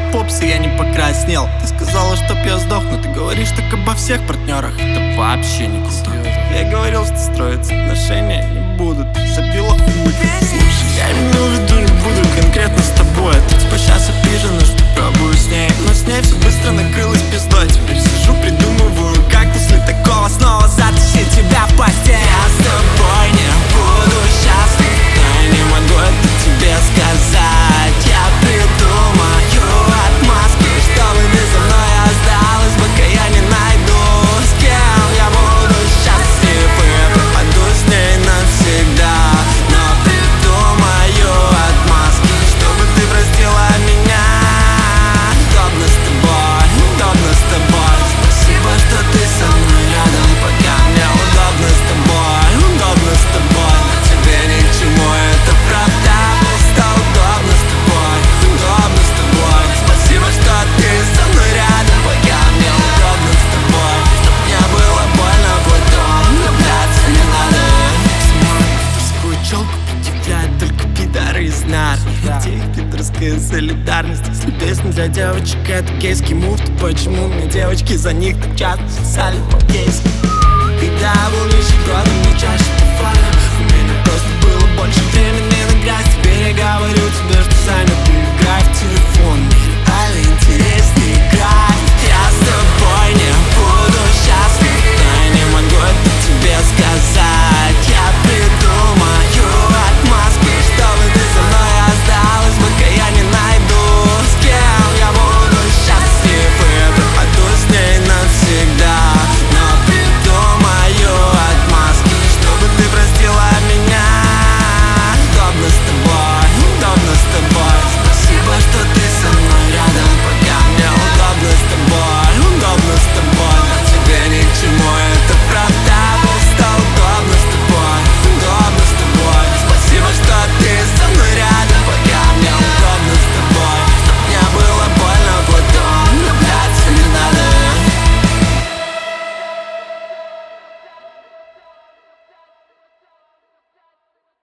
попсы, я не покраснел. Ты сказала, чтоб я сдох, но ты говоришь так обо всех партнерах. Это вообще не круто. Я говорил, что строиться отношения не будут. Забила хуй. Слушай, я имел в виду, не буду конкретно с тобой. Ты типа сейчас обижена, что пробую с ней, но с ней все быстро накрылось пиздой. Теперь сижу, придумываю, как после такого снова затащить тебя в постель. Я с тобой не буду счастлив, но я не могу это тебе сказать. Я придумаю отмазки, чтобы ты со мной осталась, пока я не найду, с кем я буду счастлив и пропаду с ней навсегда. Но придумаю отмазки, чтобы ты простила меня. Удобно с тобой, удобно с тобой. Спасибо, что ты со мной рядом, пока мне удобно с тобой, удобно с тобой. Но тебе ни к чему, это правда. Просто удобно с тобой, удобно с тобой. Спасибо, что ты со мной рядом, пока мне удобно с тобой. Чтоб не было больно потом, влюбляться не надо. Писькую челку предъявляют только пидоры из нар. Где их пидорская солидарность? Если песня для девочек это гейский мув, то почему мне девочки за них так часто сосали по-гейски? Когда я был нищебродом, мне чаще бывали. У меня просто было больше времени